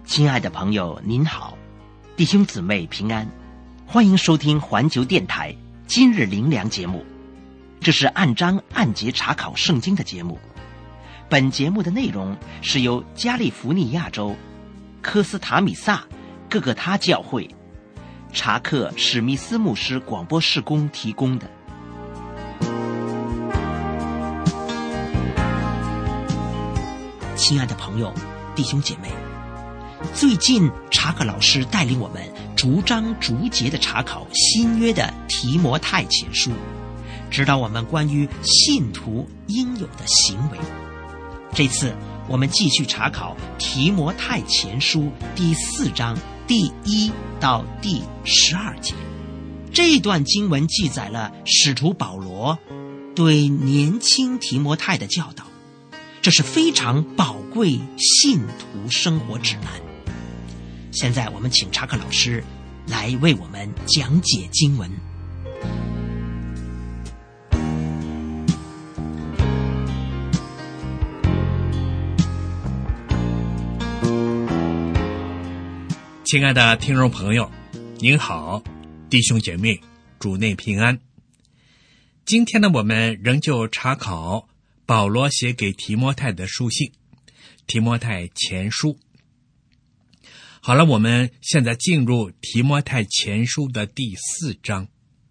亲爱的朋友您好，弟兄姊妹平安，欢迎收听环球电台今日灵粮节目。这是按章按节查考圣经的节目。本节目的内容是由加利福尼亚州科斯塔米萨各个他教会查克史密斯牧师广播事工提供的。亲爱的朋友弟兄姐妹，最近查克老师带领我们逐章逐节的查考新约的提摩太前书，指导我们关于信徒应有的行为。这次我们继续查考提摩太前书第4章第1到第12节。这段经文记载了使徒保罗对年轻提摩太的教导，这是非常宝贵信徒生活指南。现在我们请查克老师来为我们讲解经文。 亲爱的听众朋友，您好，弟兄姐妹，主内平安。今天呢，我们仍旧查考保罗写给提摩太的书信，提摩太前书。好了，我们现在进入提摩太前书的第4章。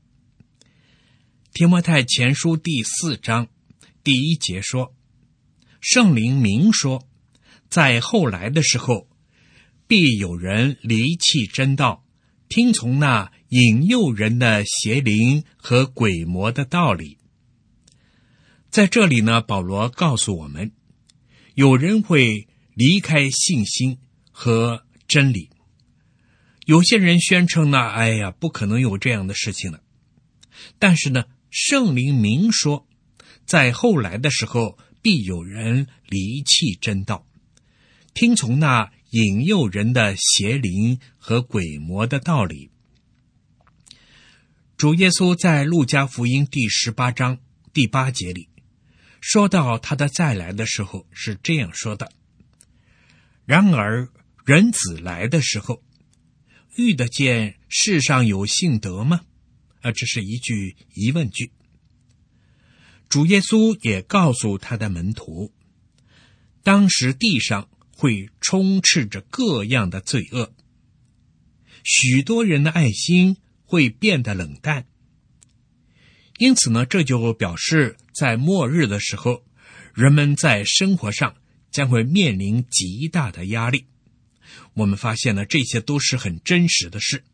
提摩太前书第4章第1节说，圣灵明说，在后来的时候，必有人离弃真道，听从那引诱人的邪灵和鬼魔的道理。在这里呢，保罗告诉我们，有人会离开信心和真理。有些人宣称呢，不可能有这样的事情了。但是呢，圣灵明说，在后来的时候，必有人离弃真道，听从那引诱人的邪灵和鬼魔的道理。主耶稣在路加福音第18章第8节里说到他的再来的时候是这样说的：然而人子来的时候，遇得见世上有信德吗？这是一句疑问句。主耶稣也告诉他的门徒，当时地上会充斥着各样的罪恶，许多人的爱心会变得冷淡。因此呢，这就表示在末日的时候，人们在生活上将会面临极大的压力。我们发现了这些都是很真实的事。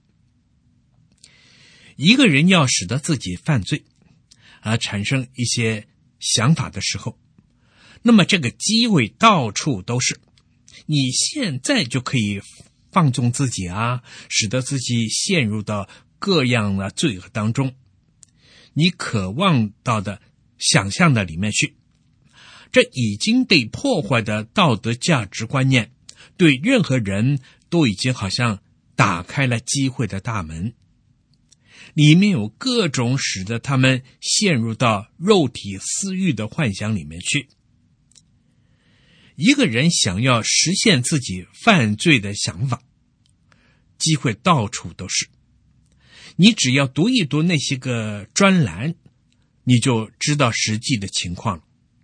一个人要使得自己犯罪产生一些想法的时候，那么这个机会到处都是。你现在就可以放纵自己使得自己陷入到各样的罪恶当中，你渴望到的想象的里面去。这已经被破坏的道德价值观念，对任何人都已经好像打开了机会的大门，里面有各种使得他们陷入到肉体私欲的幻想里面去。一个人想要实现自己犯罪的想法，机会到处都是。你只要读一读那些个专栏，你就知道实际的情况了。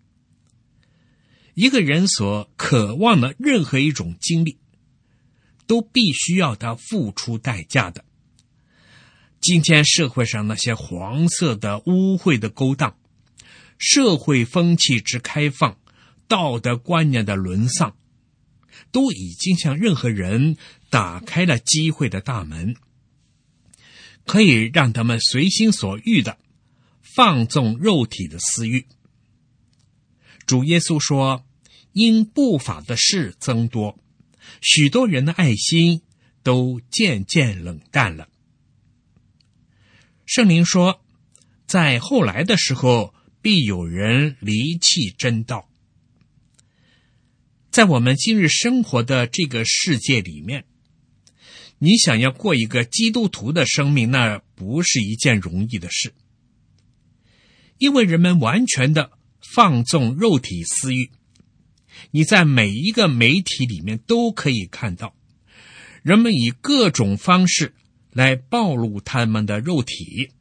一个人所渴望的任何一种经历，都必须要他付出代价的。今天社会上那些黄色的污秽的勾当，社会风气之开放，道德观念的沦丧，都已经向任何人打开了机会的大门，可以让他们随心所欲的放纵肉体的私欲。主耶稣说，因不法的事增多，许多人的爱心都渐渐冷淡了。圣灵说，在后来的时候，必有人离弃真道。在我们今日生活的这个世界里面，你想要过一个基督徒的生命，那不是一件容易的事。因为人们完全的放纵肉体私欲，你在每一个媒体里面都可以看到， 人们以各种方式来暴露他们的肉体。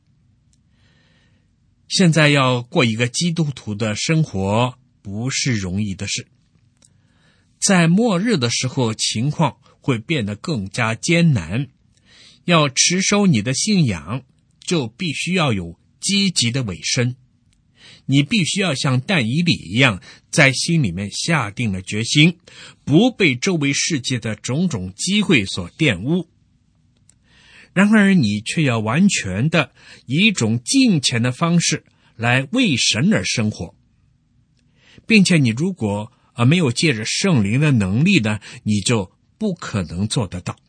现在要过一个基督徒的生活不是容易的事，在末日的时候情况会变得更加艰难。要持守你的信仰，就必须要有积极的委身。你必须要像但以理一样，在心里面下定了决心，不被周围世界的种种机会所玷污。然而你却要完全的以一种敬虔的方式来为神而生活，并且你如果没有借着圣灵的能力呢，你就不可能做得到。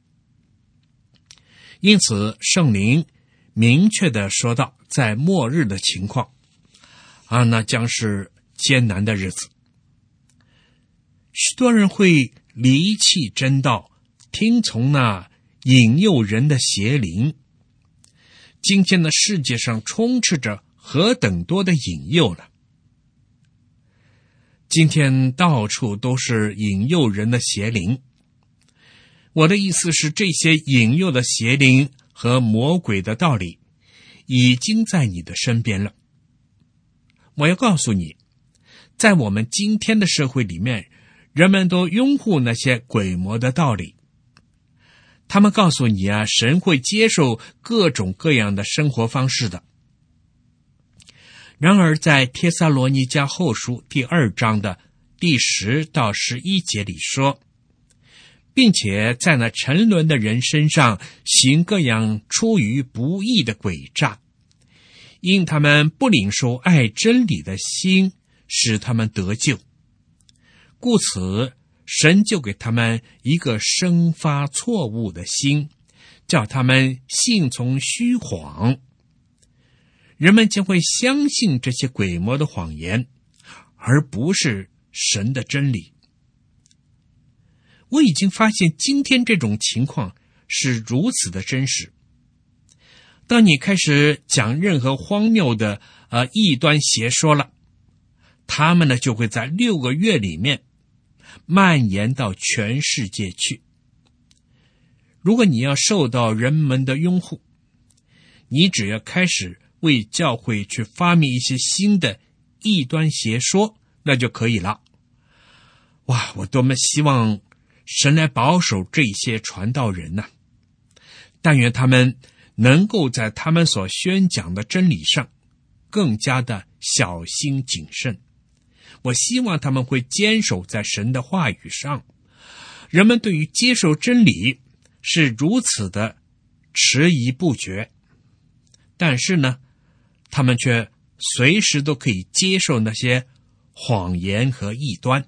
因此圣灵明确地说到，在末日的情况那将是艰难的日子。许多人会离弃真道，听从那引诱人的邪灵。今天的世界上充斥着何等多的引诱了！今天到处都是引诱人的邪灵。我的意思是，这些引诱的邪灵和魔鬼的道理已经在你的身边了。我要告诉你，在我们今天的社会里面，人们都拥护那些鬼魔的道理。他们告诉你神会接受各种各样的生活方式的。然而在帖撒罗尼迦后书第2章的第10到11节里说，并且在那沉沦的人身上行各样出于不义的诡诈，因他们不领受爱真理的心，使他们得救。故此神就给他们一个生发错误的心，叫他们信从虚谎。人们将会相信这些鬼魔的谎言，而不是神的真理。我已经发现今天这种情况是如此的真实。当你开始讲任何荒谬的异端邪说了，他们呢就会在6个月里面蔓延到全世界去。如果你要受到人们的拥护，你只要开始为教会去发明一些新的异端邪说，那就可以了。哇，我多么希望神来保守这些传道人呢！但愿他们能够在他们所宣讲的真理上更加的小心谨慎。我希望他们会坚守在神的话语上。人们对于接受真理是如此的迟疑不决，但是呢，他们却随时都可以接受那些谎言和异端。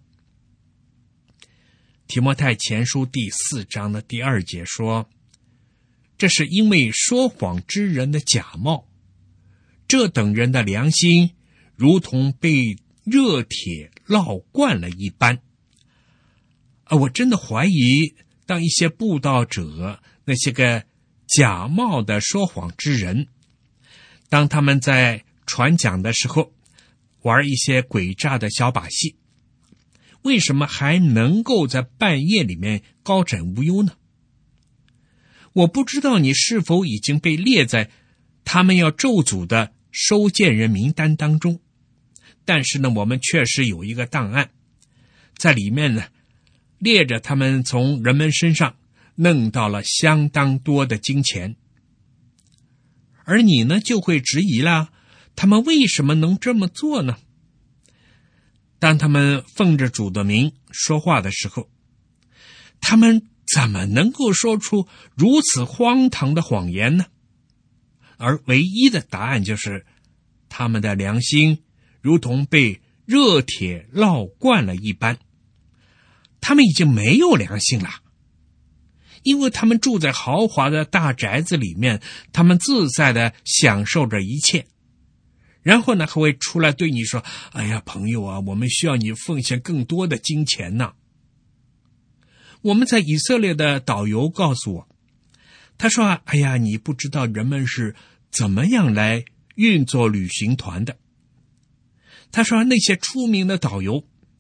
提摩太前书第4章的第2节说，这是因为说谎之人的假冒，这等人的良心如同被热铁烙惯了一般。我真的怀疑，当一些布道者，那些个假冒的说谎之人，当他们在传讲的时候玩一些诡诈的小把戏，为什么还能够在半夜里面高枕无忧呢？我不知道你是否已经被列在他们要咒诅的收件人名单当中，但是呢，我们确实有一个档案，在里面呢列着他们从人们身上弄到了相当多的金钱。而你呢就会质疑了，他们为什么能这么做呢？当他们奉着主的名说话的时候，他们怎么能够说出如此荒唐的谎言呢？而唯一的答案就是，他们的良心如同被热铁烙惯了一般。他们已经没有良心了，因为他们住在豪华的大宅子里面，他们自在的享受着一切。然后呢，还会出来对你说，哎呀，朋友啊，我们需要你奉献更多的金钱呢。我们在以色列的导游告诉我，他说，哎呀，你不知道人们是怎么样来运作旅行团的。他说，那些出名的导游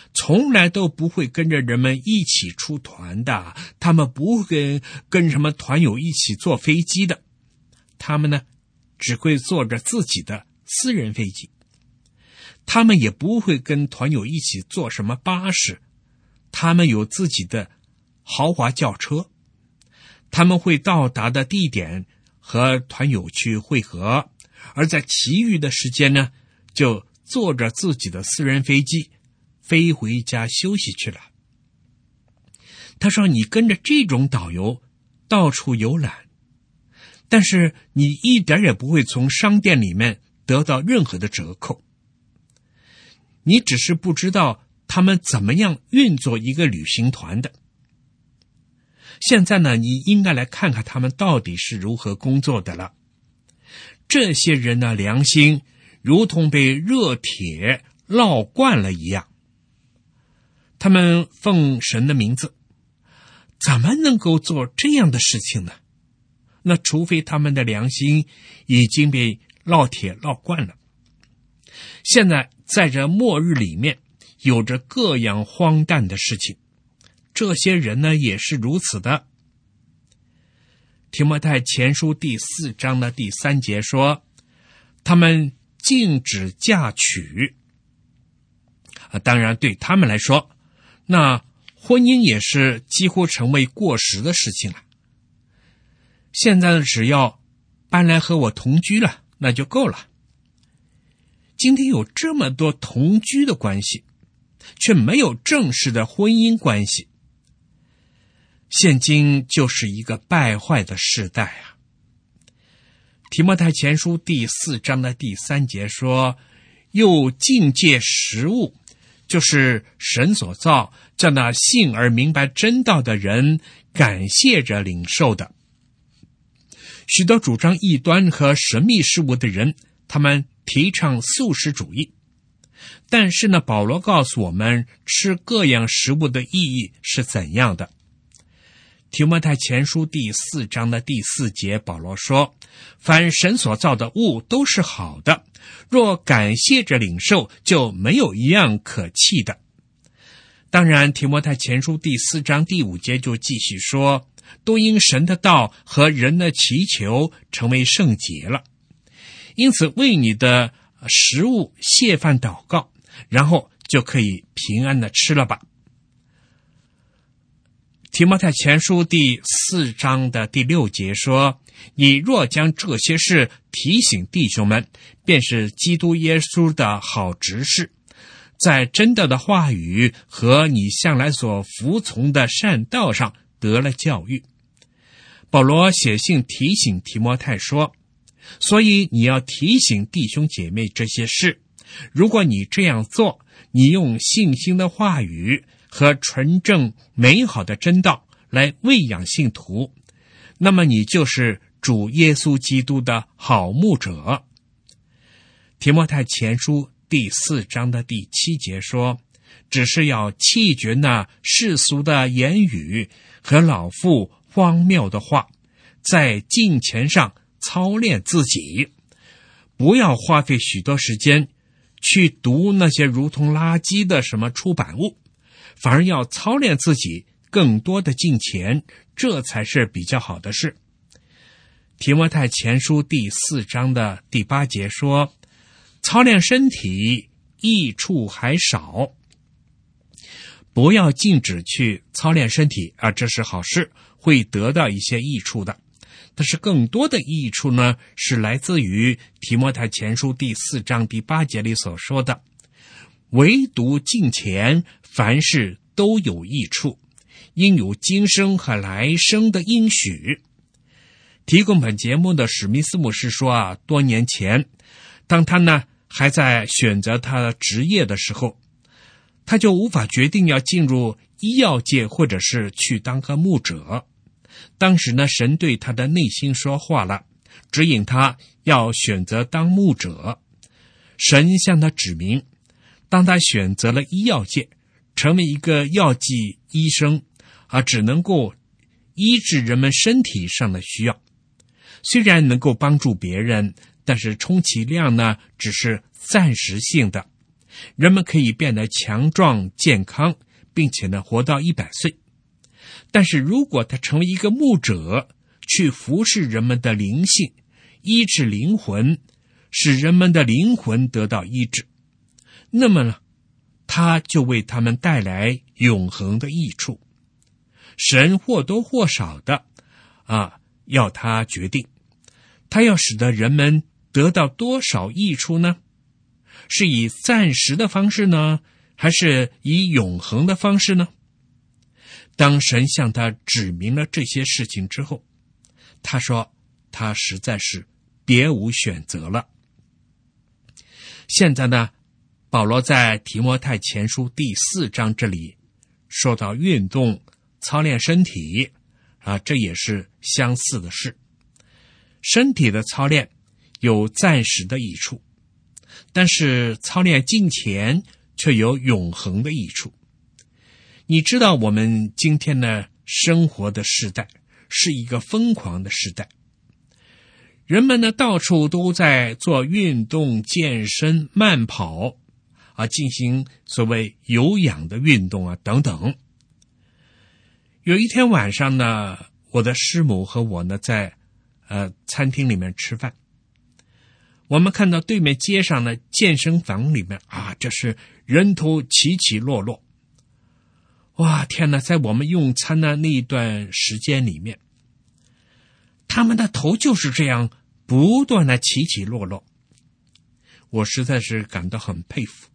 从来都不会跟着人们一起出团的，他们不会跟什么团友一起坐飞机的，他们呢只会坐着自己的私人飞机，他们也不会跟团友一起坐什么巴士，他们有自己的豪华轿车，他们会到达的地点和团友去会合，而在其余的时间呢，就坐着自己的私人飞机飞回家休息去了。他说你跟着这种导游到处游览，但是你一点也不会从商店里面得到任何的折扣，你只是不知道他们怎么样运作一个旅行团的。现在呢，你应该来看看他们到底是如何工作的了。这些人的良心如同被热铁烙惯了一样，他们奉神的名字，怎么能够做这样的事情呢？那除非他们的良心已经被烙铁烙惯了。现在在这末日里面有着各样荒诞的事情，这些人呢也是如此的。提摩太前书第4章的第3节说，他们禁止嫁娶。当然对他们来说，那婚姻也是几乎成为过时的事情了。现在只要搬来和我同居了，那就够了。今天有这么多同居的关系，却没有正式的婚姻关系。现今就是一个败坏的时代啊。提摩太前书第4章的第3节说，又禁戒食物，就是神所造，叫那信而明白真道的人感谢着领受的。许多主张异端和神秘事物的人，他们提倡素食主义，但是呢，保罗告诉我们吃各样食物的意义是怎样的。提摩太前书第4章的第4节，保罗说，凡神所造的物都是好的，若感谢着领受，就没有一样可弃的。当然，提摩太前书第4章第5节就继续说，都因神的道和人的祈求成为圣洁了。因此为你的食物谢饭祷告，然后就可以平安的吃了吧。提摩太前书第4章的第6节说，你若将这些事提醒弟兄们，便是基督耶稣的好执事，在真道的话语和你向来所服从的善道上得了教育。保罗写信提醒提摩太说，所以你要提醒弟兄姐妹这些事，如果你这样做，你用信心的话语和纯正美好的真道来喂养信徒，那么你就是主耶稣基督的好牧者。提摩太前书第4章的第7节说，只是要弃绝那世俗的言语和老妇荒谬的话，在敬虔上操练自己，不要花费许多时间去读那些如同垃圾的什么出版物，反而要操练自己更多的敬虔，这才是比较好的事。提摩太前书第4章的第8节说，操练身体益处还少，不要禁止去操练身体啊，这是好事，会得到一些益处的。但是更多的益处呢，是来自于提摩太前书第4章第8节里所说的，唯独敬虔，凡事都有益处，应有今生和来生的应许。提供本节目的史密斯牧师说多年前，当他呢还在选择他的职业的时候，他就无法决定要进入医药界或者是去当个牧者。当时呢，神对他的内心说话了，指引他要选择当牧者。神向他指明，当他选择了医药界，成为一个药剂医生，只能够医治人们身体上的需要。虽然能够帮助别人，但是充其量呢，只是暂时性的。 人们可以变得强壮健康，并且呢活到100岁。但是如果他成为一个牧者，去服侍人们的灵性，医治灵魂，使人们的灵魂得到医治，那么呢，他就为他们带来永恒的益处。神或多或少的要他决定，他要使得人们得到多少益处呢？是以暂时的方式呢，还是以永恒的方式呢？当神向他指明了这些事情之后，他说他实在是别无选择了。现在呢，保罗在提摩太前书第4章这里说到运动操练身体这也是相似的事。身体的操练有暂时的益处，但是操练金钱却有永恒的益处。你知道我们今天的生活的时代是一个疯狂的时代，人们呢到处都在做运动、健身、慢跑进行所谓有氧的运动等等。有一天晚上呢，我的师母和我呢在餐厅里面吃饭，我们看到对面街上的健身房里面这是人头起起落落。哇，天哪，在我们用餐的那一段时间里面，他们的头就是这样不断的起起落落，我实在是感到很佩服。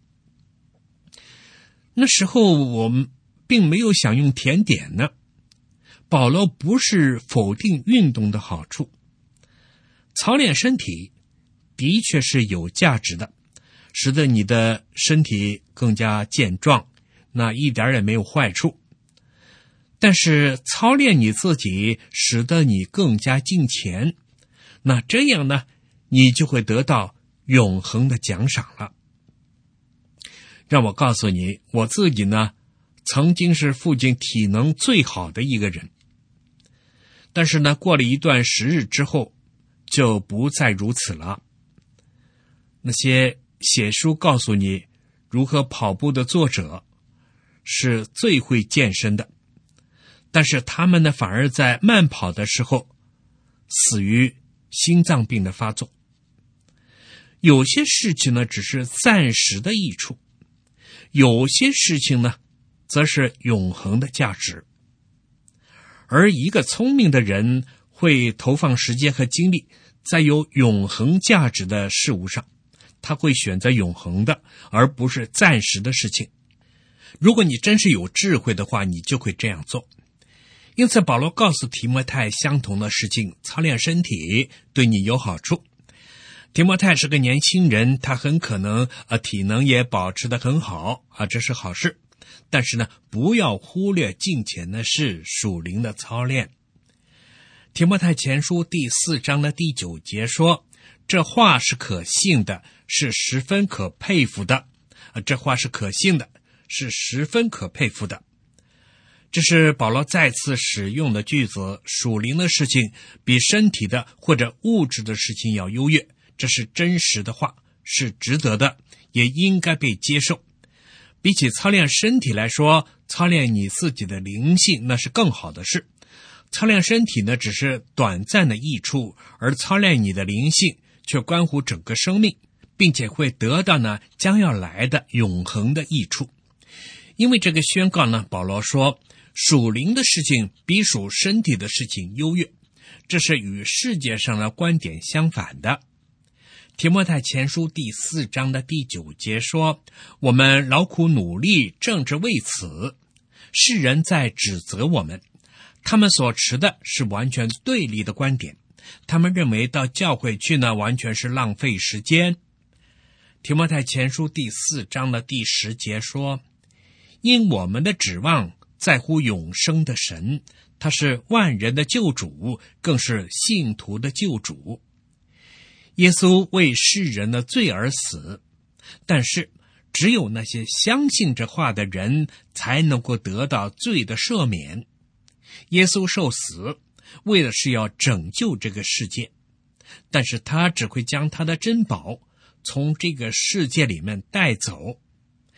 那时候我们并没有想用甜点呢。保罗不是否定运动的好处，操练身体的确是有价值的，使得你的身体更加健壮，那一点也没有坏处。但是操练你自己，使得你更加敬虔，那这样呢，你就会得到永恒的奖赏了。让我告诉你，我自己呢，曾经是附近体能最好的一个人，但是呢，过了一段时日之后，就不再如此了。那些写书告诉你如何跑步的作者是最会健身的，但是他们呢，反而在慢跑的时候死于心脏病的发作。有些事情呢，只是暂时的益处，有些事情呢，则是永恒的价值。而一个聪明的人会投放时间和精力在有永恒价值的事物上，他会选择永恒的，而不是暂时的事情。如果你真是有智慧的话，你就会这样做。因此保罗告诉提摩太相同的事情，操练身体对你有好处。提摩太是个年轻人，他很可能体能也保持得很好这是好事。但是呢，不要忽略敬虔的事，属灵的操练。提摩太前书第4章的第9节说，这话是可信的，是十分可佩服的。这话是可信的，是十分可佩服的。这是保罗再次使用的句子，属灵的事情比身体的或者物质的事情要优越，这是真实的话，是值得的，也应该被接受。比起操练身体来说，操练你自己的灵性那是更好的事。操练身体呢，只是短暂的益处，而操练你的灵性却关乎整个生命，并且会得到呢将要来的永恒的益处。因为这个宣告呢，保罗说属灵的事情比属身体的事情优越，这是与世界上的观点相反的。提摩太前书第4章的第9节说，我们劳苦努力，正是为此。世人在指责我们，他们所持的是完全对立的观点，他们认为到教会去呢，完全是浪费时间。提摩太前书第4章的第10节说，因我们的指望在乎永生的神，他是万人的救主，更是信徒的救主。耶稣为世人的罪而死，但是只有那些相信这话的人才能够得到罪的赦免。耶稣受死为的是要拯救这个世界，但是他只会将他的珍宝从这个世界里面带走，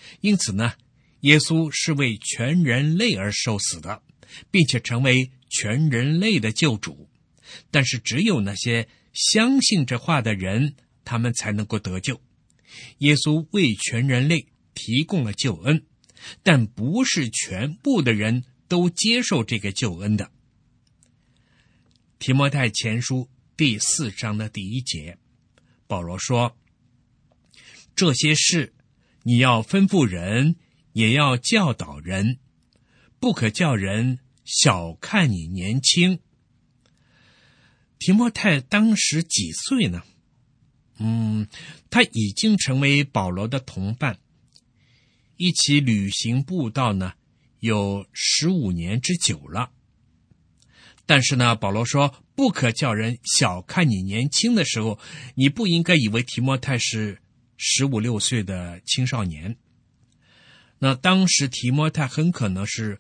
因此呢，耶稣是为全人类而受死的，并且成为全人类的救主。但是只有那些相信这话的人，他们才能够得救。耶稣为全人类提供了救恩，但不是全部的人都接受这个救恩的。提摩太前书第4章的第1节，保罗说，这些事你要吩咐人，也要教导人，不可叫人小看你年轻。提摩太当时几岁呢？他已经成为保罗的同伴，一起旅行布道呢，有15年之久了。但是呢，保罗说不可叫人小看你年轻的时候，你不应该以为提摩太是15、16岁的青少年。那当时提摩太很可能是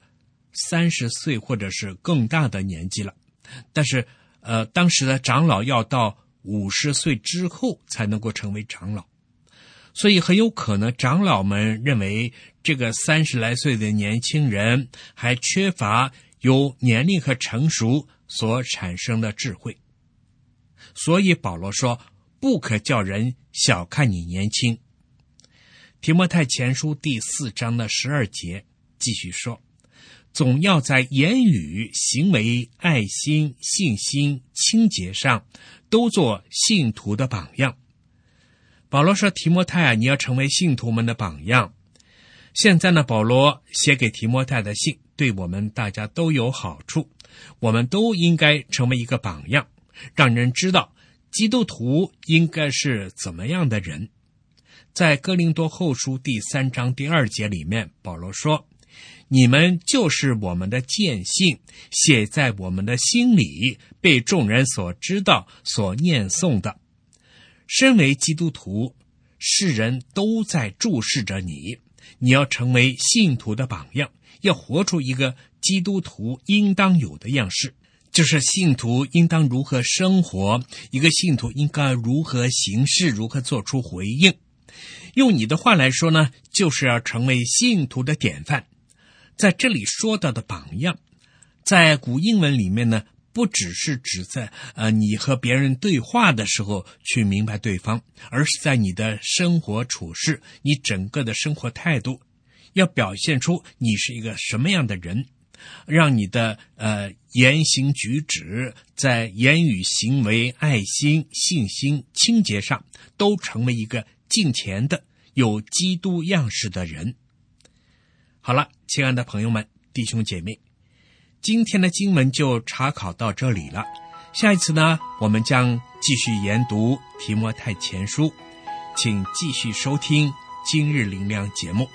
30岁或者是更大的年纪了，但是当时的长老要到50岁之后才能够成为长老，所以很有可能长老们认为这个30来岁的年轻人还缺乏由年龄和成熟所产生的智慧。所以保罗说，不可叫人小看你年轻。提摩太前书第4章的12节继续说，总要在言语、行为、爱心、信心、清洁上都做信徒的榜样。保罗说，提摩太你要成为信徒们的榜样。现在呢，保罗写给提摩太的信对我们大家都有好处，我们都应该成为一个榜样，让人知道基督徒应该是怎么样的人。在哥林多后书第3章第2节里面，保罗说，你们就是我们的见信，写在我们的心里，被众人所知道，所念诵的。身为基督徒，世人都在注视着你，你要成为信徒的榜样，要活出一个基督徒应当有的样式，就是信徒应当如何生活，一个信徒应该如何行事，如何做出回应。用你的话来说呢，就是要成为信徒的典范。在这里说到的榜样，在古英文里面呢，不只是指在你和别人对话的时候去明白对方，而是在你的生活处事，你整个的生活态度，要表现出你是一个什么样的人，让你的言行举止，在言语、行为、爱心、信心、清洁上都成为一个敬虔的有基督样式的人。好了，亲爱的朋友们、弟兄姐妹，今天的经文就查考到这里了。下一次呢，我们将继续研读提摩太前书，请继续收听今日灵粮节目。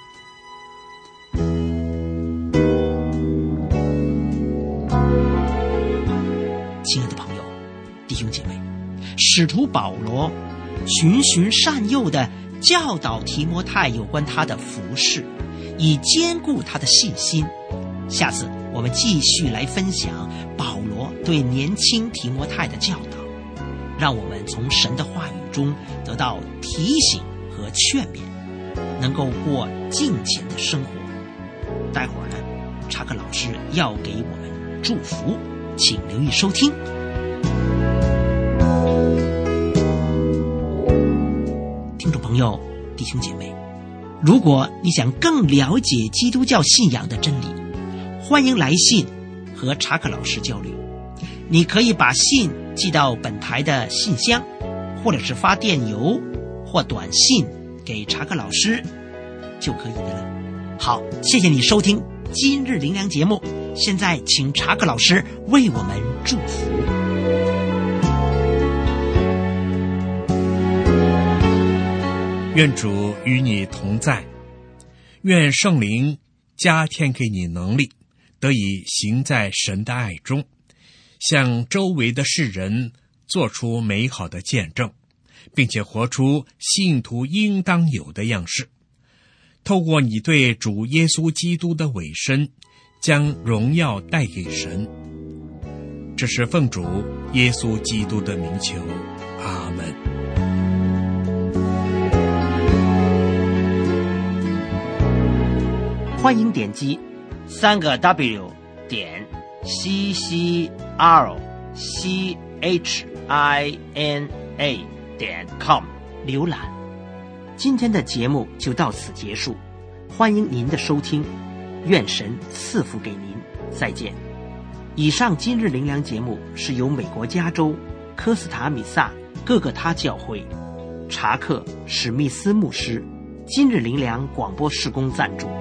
亲爱的朋友、弟兄姐妹，使徒保罗循循善诱地教导提摩太有关他的服事，以坚固他的信心。下次我们继续来分享保罗对年轻提摩太的教导，让我们从神的话语中得到提醒和劝勉，能够过敬虔的生活。待会儿呢，查克老师要给我们祝福，请留意收听。听众朋友、弟兄姐妹，如果你想更了解基督教信仰的真理，欢迎来信和查克老师交流。你可以把信寄到本台的信箱，或者是发电邮或短信给查克老师就可以的了。好，谢谢你收听今日灵粮节目，现在请查克老师为我们祝福。 愿主与你同在，愿圣灵加添给你能力，得以行在神的爱中，向周围的世人做出美好的见证，并且活出信徒应当有的样式。透过你对主耶稣基督的委身，将荣耀带给神。这是奉主耶稣基督的名求，阿们。 欢迎点击3W点 CCRCHINA点 com 浏览。今天的节目就到此结束，欢迎您的收听，愿神赐福给您，再见。以上今日灵粮节目是由美国加州科斯塔米萨各个他教会查克史密斯牧师今日灵粮广播事工赞助。